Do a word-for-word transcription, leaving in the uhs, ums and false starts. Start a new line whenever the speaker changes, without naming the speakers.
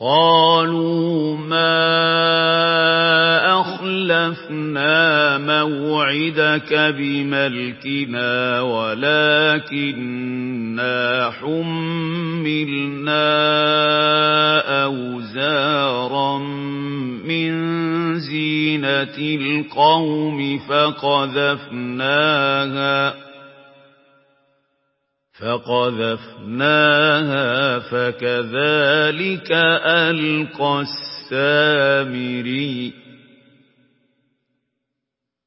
قالوا ما أخلفنا موعدك بملكنا ولكننا حملنا أوزارا من زينة القوم فقذفناها فقذفناها فكذلك ألقى السامري